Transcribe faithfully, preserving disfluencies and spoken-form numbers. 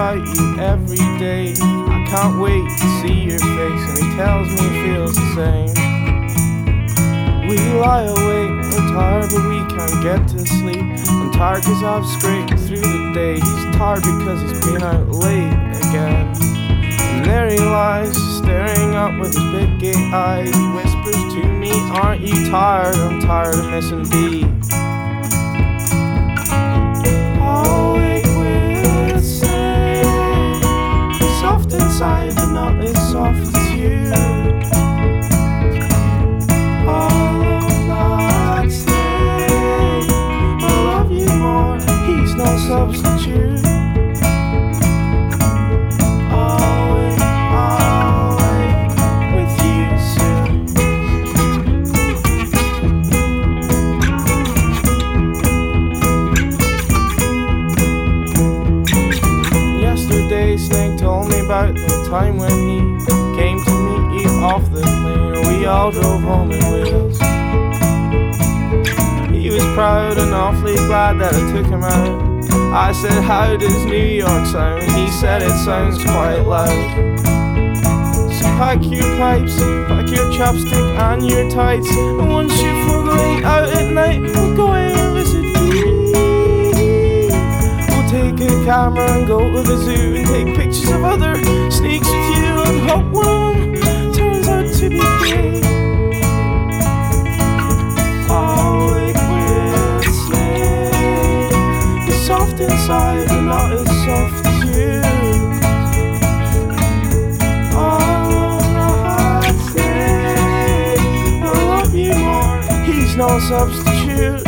about you every day. I can't wait to see your face, and he tells me he feels the same. We lie awake, we're tired but we can't get to sleep. I'm tired cause I've scraped through the day. He's tired because he's been out late again. And there he lies, staring up with his big gay eyes. He whispers to me, aren't you tired? I'm tired of missing B. Inside, but not as soft as you. All of that stay, I love you more. He's no substitute. I'll wait, I'll wait with you soon. Yesterday, Snake told me about the time when he came to meet you off the plane. We all drove home in wheels. He was proud and awfully glad that I took him out. I said, how does New York sound? He said, it sounds quite loud. So pack your pipes, pack your chapstick and your tights, and once you're for going out at night, we'll go and visit you. Take a camera and go to the zoo and take pictures of other snakes with you, and hope one turns out to be gay. I'll wake with Snake. He's soft inside and not as soft as you. All that Snake, I love you more. He's no substitute.